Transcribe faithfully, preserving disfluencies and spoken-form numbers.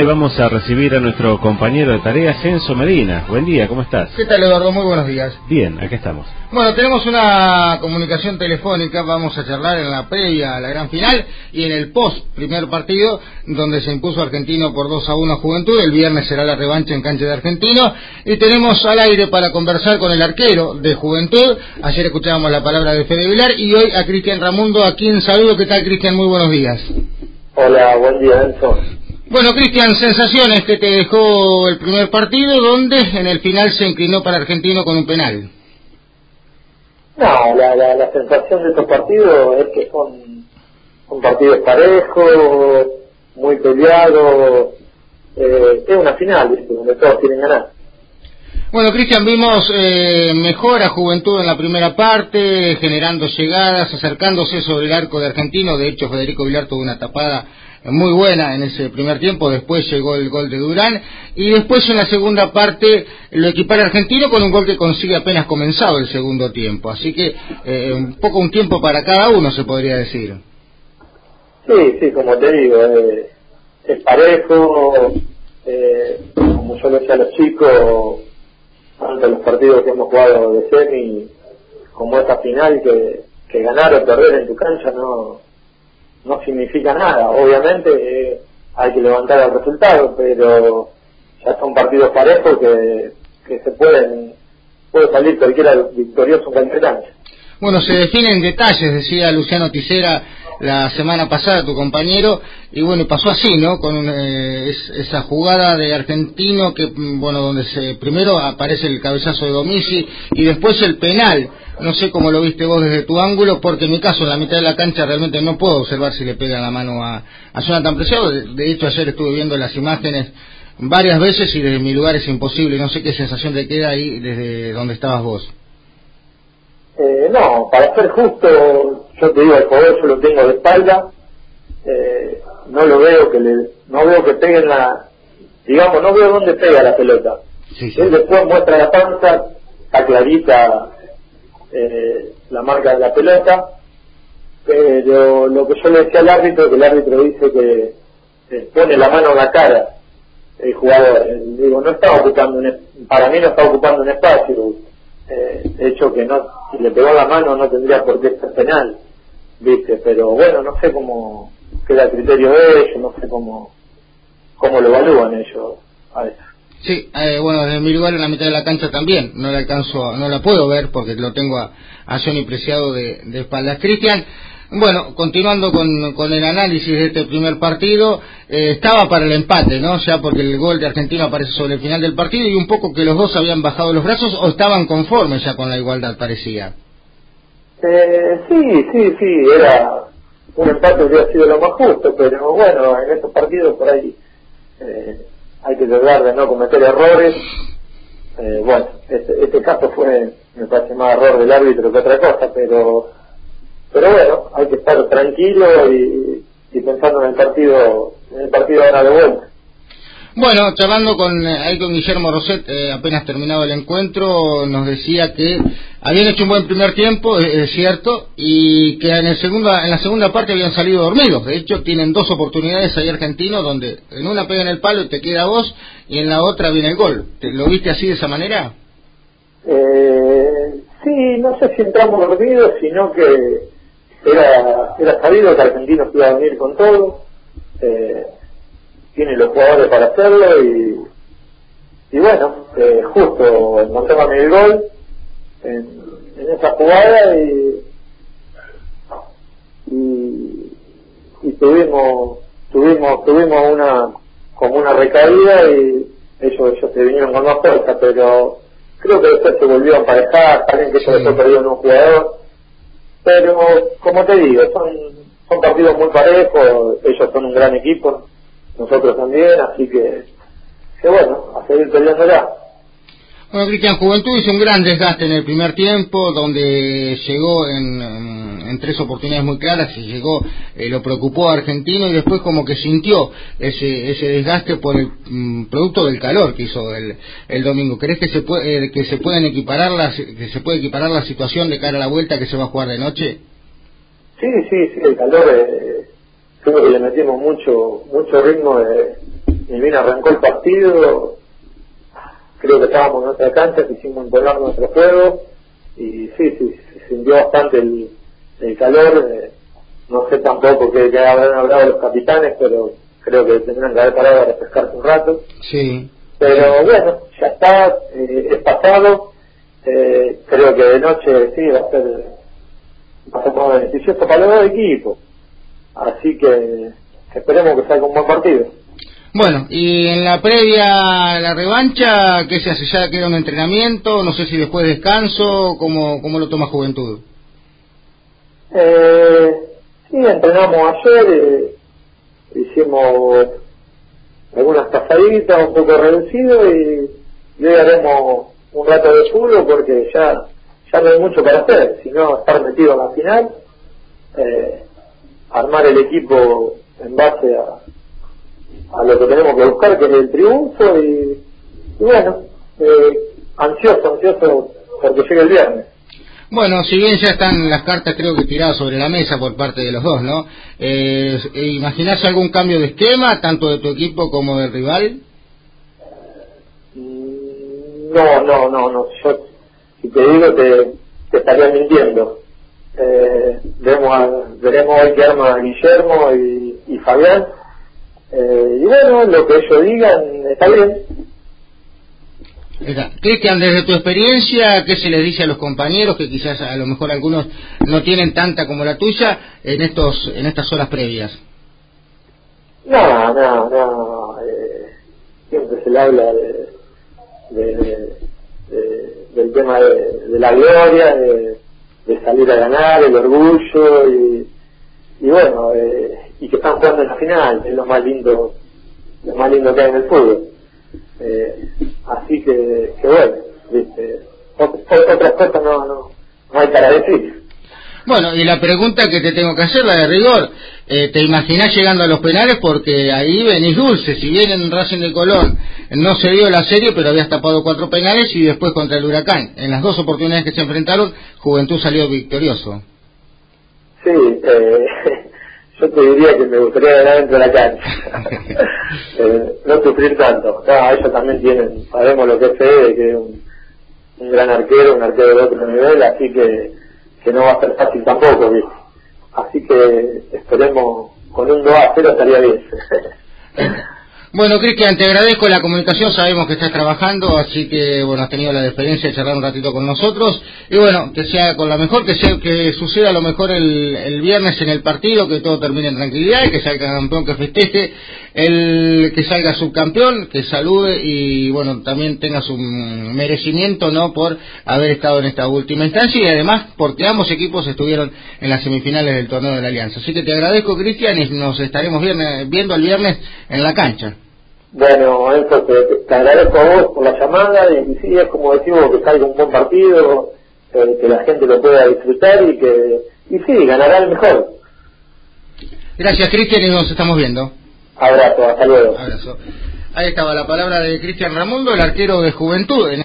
Vamos a recibir a nuestro compañero de tareas, Enzo Medina. Buen día, ¿cómo estás? ¿Qué tal, Eduardo? Muy buenos días. Bien, aquí estamos. Bueno, tenemos una comunicación telefónica, vamos a charlar en la previa a la gran final y en el post primer partido, donde se impuso Argentino por dos a uno a Juventud. El viernes será la revancha en cancha de Argentino, y tenemos al aire para conversar con el arquero de Juventud. Ayer escuchábamos la palabra de Fede Vilar y hoy a Cristian Ramundo, a quien saludo. ¿Qué tal, Cristian? Muy buenos días. Hola, buen día, Enzo. Bueno, Cristian, sensaciones que te dejó el primer partido, donde en el final se inclinó para Argentino con un penal. No, la, la, la sensación de estos partidos es que son, son partidos parejos, muy peleados, eh, es una final, ¿viste?, donde todos quieren ganar. Bueno, Cristian, vimos eh, mejor a Juventud en la primera parte, generando llegadas, acercándose sobre el arco de Argentino. De hecho, Federico Vilar tuvo una tapada muy buena en ese primer tiempo. Después llegó el gol de Durán, y después en la segunda parte lo equipara Argentino con un gol que consigue apenas comenzado el segundo tiempo. Así que eh, un poco un tiempo para cada uno, se podría decir. Sí, sí, como te digo, eh, es parejo, eh, como yo le decía a los chicos, tanto los partidos que hemos jugado de semi como esta final, que, que ganar o perder en tu cancha no no significa nada. Obviamente eh, hay que levantar el resultado, pero ya son partidos parejos que, que se pueden puede salir cualquiera victorioso en cualquier cancha. Bueno, se definen detalles, decía Luciano Tisera la semana pasada, tu compañero, y bueno, pasó así, ¿no? Con eh, es, esa jugada de Argentino que, bueno, donde se primero aparece el cabezazo de Domizzi y después el penal. No sé cómo lo viste vos desde tu ángulo, porque en mi caso, en la mitad de la cancha, realmente no puedo observar si le pega la mano a, a Jonathan Preciado. De, de hecho, ayer estuve viendo las imágenes varias veces y desde mi lugar es imposible. No sé qué sensación te queda ahí desde donde estabas vos. Eh, no, para ser justo, yo te digo, el jugador yo lo tengo de espalda, eh, no lo veo que le, no veo que pegue en la, digamos, no veo dónde pega la pelota. Sí, sí. Él después muestra la panza, está clarita eh, la marca de la pelota, pero lo que yo le decía al árbitro, que el árbitro dice que eh, pone la mano en la cara el jugador, eh, digo, no está ocupando un, para mí no está ocupando un espacio. Eh, de hecho que no, si le pegó la mano no tendría por qué ser penal, viste, pero bueno, no sé cómo queda el criterio de ellos, no sé cómo cómo lo evalúan ellos a eso. Sí, eh, bueno, desde mi lugar en la mitad de la cancha también, no la alcanzo, no la puedo ver porque lo tengo a, a Johnny Preciado de, de espaldas. Cristian, bueno, continuando con, con el análisis de este primer partido, eh, estaba para el empate, ¿no? Ya porque el gol de Argentino aparece sobre el final del partido, y un poco que los dos habían bajado los brazos o estaban conformes ya con la igualdad, parecía. Eh, sí, sí, sí, era un empate, hubiera sido lo más justo, pero bueno, en estos partidos por ahí eh, hay que tratar de no cometer errores. Eh, bueno, este, este caso fue, me parece, más error del árbitro que otra cosa, pero pero bueno, hay que estar tranquilo y, y pensando en el partido, en el partido ahora de vuelta. Bueno, charlando con, ahí con Guillermo Roset, eh, apenas terminado el encuentro, nos decía que habían hecho un buen primer tiempo, es, es cierto, y que en el segunda, en la segunda parte habían salido dormidos. De hecho, tienen dos oportunidades ahí argentinos, donde en una pega en el palo y te queda vos, y en la otra viene el gol. ¿Te, ¿Lo viste así, de esa manera? Eh, sí, no sé si entramos dormidos, sino que era, era sabido que Argentinos iba a venir con todo. Eh, tiene los jugadores para hacerlo y, y bueno, eh, justo encontramos el gol en, en esa jugada y, y, y tuvimos tuvimos tuvimos una como una recaída y ellos, ellos se vinieron con más fuerza, pero creo que después se volvió a emparejar, también que eso después perdió en un jugador, pero como te digo, son, son partidos muy parejos, ellos son un gran equipo, nosotros también, así que, que bueno, a seguir peleando ya. Bueno, Cristian, Juventud hizo un gran desgaste en el primer tiempo, donde llegó en, en tres oportunidades muy claras y llegó, eh, lo preocupó a Argentino, y después como que sintió ese ese desgaste por el mm, producto del calor que hizo el, el domingo. ¿Crees que se puede eh, que se pueden equiparar las que se puede equiparar la situación de cara a la vuelta que se va a jugar de noche? Sí, sí, sí, el calor, eh, creo que le metimos mucho mucho ritmo de ni bien arrancó el partido, creo que estábamos en nuestra cancha, quisimos imponer nuestro juego, y sí, sí, se sintió bastante el, el calor. Eh, no sé tampoco qué, qué habrán hablado los capitanes, pero creo que tendrán que haber parado a refrescarse un rato. Sí. Pero bueno, ya está, eh, es pasado. Eh, creo que de noche sí va a ser, va a ser más beneficioso para los dos equipos. Así que esperemos que salga un buen partido. Bueno, y en la previa a la revancha, ¿qué se hace? ¿Ya queda un entrenamiento? No sé si después descanso, ¿cómo, cómo lo toma Juventud? Eh, sí, entrenamos ayer, eh, hicimos algunas pasaditas un poco reducido y, y hoy haremos un rato de fútbol porque ya ya no hay mucho para hacer, sino estar metido en la final, eh, armar el equipo en base a, a lo que tenemos que buscar, que es el triunfo, y, y bueno, eh, ansioso, ansioso porque llegue el viernes. Bueno, si bien ya están las cartas creo que tiradas sobre la mesa por parte de los dos, ¿no? Eh, ¿Imaginás algún cambio de esquema, tanto de tu equipo como del rival? No, no, no, no. Yo, si te digo, te, te estaría mintiendo. Eh, veremos, a, veremos hoy que arma Guillermo y, y Fabián. Eh, y bueno, lo que ellos digan está bien. Cristian, desde tu experiencia, ¿qué se les dice a los compañeros que quizás a lo mejor algunos no tienen tanta como la tuya en estos en estas horas previas? No, no, no. Eh, siempre se le habla de, de, de, de del tema de, de la gloria, de, de salir a ganar, el orgullo y, y bueno, eh, y que están jugando en la final, es lo más lindo, lo más lindo que hay en el fútbol. Eh, así que, que bueno, ¿viste? Otras cosas no, no, no hay para decir. Bueno, y la pregunta que te tengo que hacer, la de rigor, eh, ¿te imaginás llegando a los penales? Porque ahí venís dulce, si bien en Racing de Colón no se dio la serie, pero habías tapado cuatro penales y después contra el Huracán. En las dos oportunidades que se enfrentaron, Juventud salió victorioso. Sí, eh, yo te diría que me gustaría ganar dentro de la cancha. eh, no sufrir tanto. No, ellos también tienen, sabemos lo que es Fede, que es un, un gran arquero, un arquero de otro nivel, así que que no va a ser fácil tampoco, ¿viste? Así que esperemos, con un dos a cero estaría bien. Bueno, Cristian, te agradezco la comunicación, sabemos que estás trabajando, así que, bueno, has tenido la experiencia de charlar un ratito con nosotros, y bueno, que sea con la mejor, que sea que suceda lo mejor el, el viernes en el partido, que todo termine en tranquilidad, y que salga campeón, que festeje, el que salga subcampeón, que salude, y bueno, también tenga su merecimiento, ¿no?, por haber estado en esta última instancia, y además porque ambos equipos estuvieron en las semifinales del torneo de la Alianza. Así que te agradezco, Cristian, y nos estaremos viernes, viendo el viernes en la cancha. Bueno, Enzo, te, te agradezco a vos por la llamada y sí, es como decimos, que salga un buen partido, eh, que la gente lo pueda disfrutar y que, y sí, ganará el mejor. Gracias, Cristian, y nos estamos viendo. Abrazo, hasta luego. Abrazo. Ahí estaba la palabra de Cristian Ramundo, el arquero de Juventud.